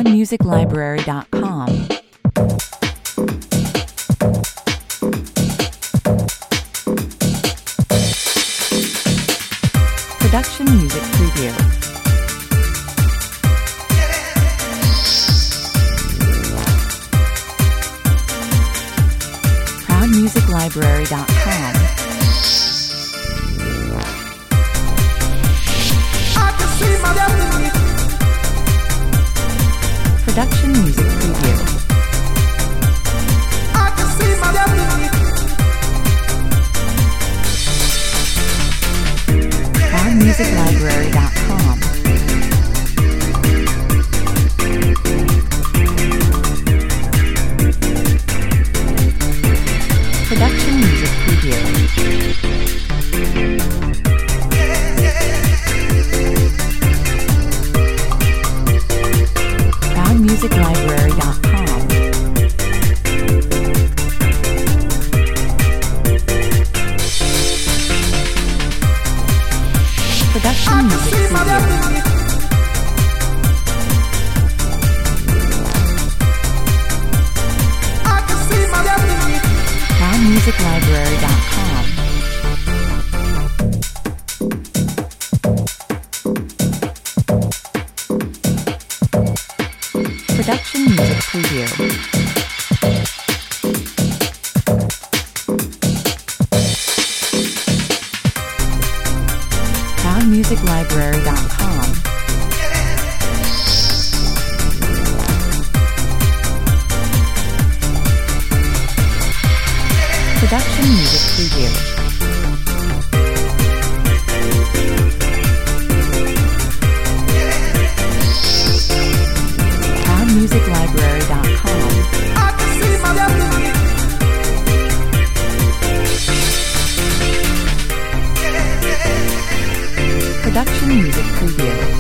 ProudMusicLibrary.com. Production Music Preview. ProudMusicLibrary.com. Production Music Preview. ProudMusicLibrary.com. Production Music Preview. ProudMusicLibrary.com. Production Music Preview. ProudMusicLibrary.com. Production Music Preview. ProudMusicLibrary.com. Production Music Preview. ProudMusicLibrary.com. Production Music Preview.